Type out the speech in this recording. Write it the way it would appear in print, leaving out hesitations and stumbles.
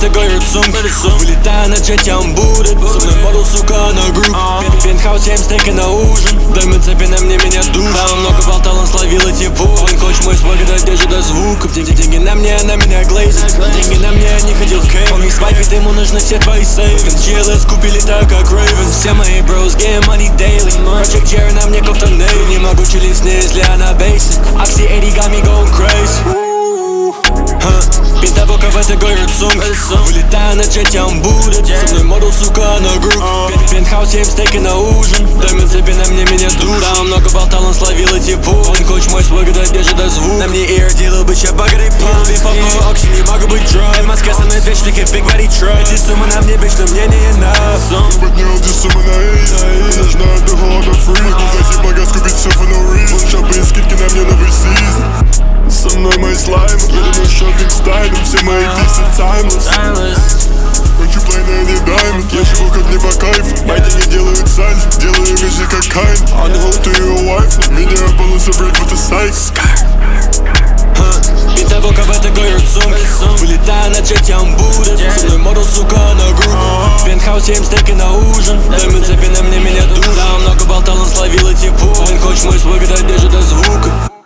горит сумка. Вылетаю на джете, он будет. Со мной модул, сука, на групп. Пентхаус, 7 стейки на ужин. Даймонд цепи на мне меня душ. Да, он много болтал, он словил эти пули. Он хочет мой свой, когда держит до звука. Деньги на мне, она меня глазит. Деньги на мне, я не ходил в кейв. Он не свайпит, ему нужны все твои сейвы. Кончилы скупили так, как Рейвен. Все мои броз, getting money daily. Прочек Джерри на мне кофта нейл. Не могу чилить с ней, если она бейсит. Акси Эдди got me going crazy. Пентавока в этой горит сумка. Вылетаю на джете, он будет. Со мной модул, сука, на групп. Пентхаус, 7 стейки на ужин. Даймонд цепи на мне меня душ. Да, он много болтал, он словил эти пули. Он хочет мой свой, когда держит до звука. На мне ear делал бы ча багрый пол. По Окси не могу быть дрой. В Москве со мной bitch, like a big body truck. Эти суммы на мне, bitch, но мне не enough. Поднял эти суммы на эйс. Нужна до голода фри. Зайти в магаз, купить все for no reason. Шопы и скидки на мне новый сезон. Со мной мои слаймы, передаю шопинг стайлом. Все мои диксы timeless. Хочу плей на any diamond. Я живу как не по кайфу. Мои деньги делают сальс. Делаю вещи как Кайн. On hold to your wife. Меня полностью брать вот и сайкс. Пентавока в этой горит сумка. Вылетаю на джете, он будет. Со мной модул, сука, на групп. Пентхаус, 7 стейки на ужин. Даймонд цепи на мне меня душ. Да, он много болтал, он словил эти пули. Он хочет мой свой, когда держит до звука.